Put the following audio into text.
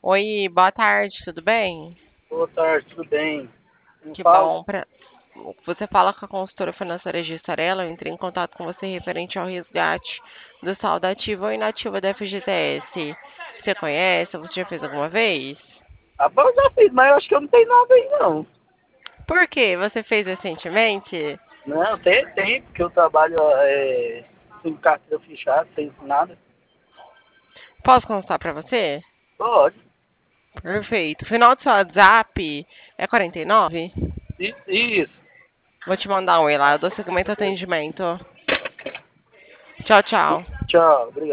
Oi, boa tarde, tudo bem? Boa tarde, tudo bem? Quem Que fala? bom. Você fala com a consultora financeira Gistarela, eu entrei em contato com você referente ao resgate do saldo ativo ou inativo da FGTS. Você conhece? Você já fez alguma vez? Rapaz, eu já fiz, mas eu acho que eu não tenho nada aí, não. Por quê? Você fez recentemente? Não, tem, porque eu trabalho sem carteira fechada, sem nada. Posso consultar para você? Pode. Perfeito. Final do seu WhatsApp é 49? Isso. Vou te mandar um e lá, eu dou seguimento ao atendimento. Tchau, tchau. Tchau, obrigado.